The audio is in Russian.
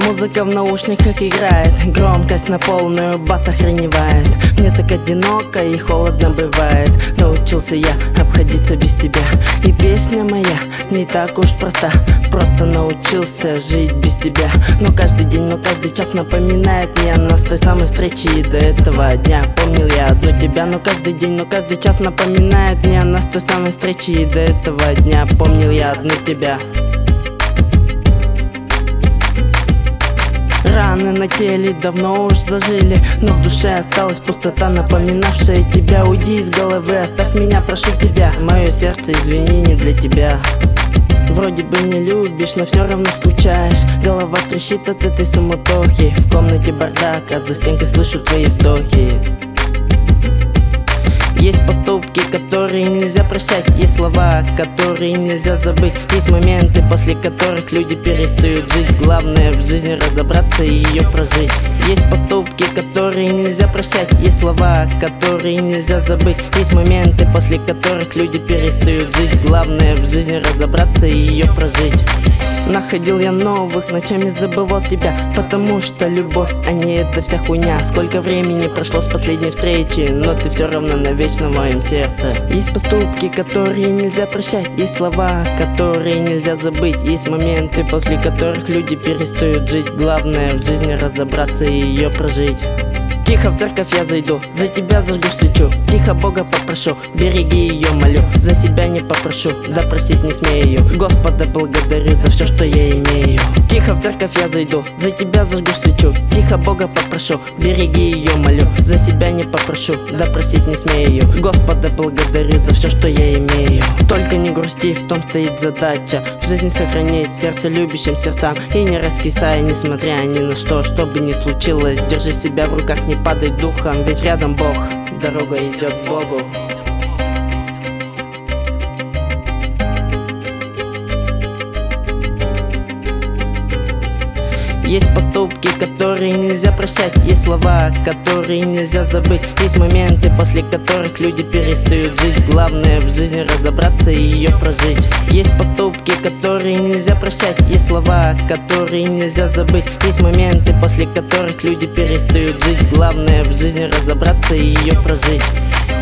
Музыка в наушниках играет, громкость на полную, бас охреневает. Мне так одиноко и холодно бывает. Научился я обходиться без тебя, и песня моя не так уж проста. Просто научился жить без тебя. Но каждый день, но каждый час напоминает мне о нас, той самой встречи и до этого дня. Помнил я одну тебя, но каждый день, но каждый час напоминает мне о нас, той самой встречи и до этого дня. Помнил я одну тебя. Раны на теле давно уж зажили, но в душе осталась пустота, напоминавшая тебя. Уйди из головы, оставь меня, прошу тебя. Мое сердце, извини, не для тебя. Вроде бы не любишь, но все равно скучаешь. Голова трещит от этой суматохи. В комнате бардак, а за стенкой слышу твои вздохи. Есть поступки, которые нельзя прощать, есть слова, которые нельзя забыть, есть моменты, после которых люди перестают жить. Главное в жизни разобраться и ее прожить. Есть поступки, которые нельзя прощать, есть слова, которые нельзя забыть, есть моменты, после которых люди перестают жить. Главное в жизни разобраться и ее прожить. Находил я новых, ночами забывал тебя, потому что любовь, а не это вся хуйня. Сколько времени прошло с последней встречи, но ты все равно навечно в моем сердце. Есть поступки, которые нельзя прощать, есть слова, которые нельзя забыть, есть моменты, после которых люди перестают жить. Главное в жизни разобраться и ее прожить. Тихо в церковь я зайду, за тебя зажгу свечу, тихо Бога попрошу, береги ее, молю. За себя не попрошу, да просить не смею, Господа благодарю за все, что я имею. Тихо в церковь я зайду, за тебя зажгу свечу, тихо Бога попрошу, береги ее, молю. За себя не попрошу, да просить не смею, Господа благодарю за все, что я имею. Только не грусти, в том стоит задача, в жизни сохранить сердце любящим сердцам. И не раскисай, несмотря ни на что, что бы ни случилось, держи себя в руках, не падай духом, ведь рядом Бог, дорога идет к Богу. Есть поступки, которые нельзя прощать, есть слова, которые нельзя забыть, есть моменты, после которых люди перестают жить. Главное в жизни разобраться и ее прожить. Есть поступки, которые нельзя прощать, есть слова, которые нельзя забыть, есть моменты, после которых люди перестают жить. Главное в жизни разобраться и ее прожить.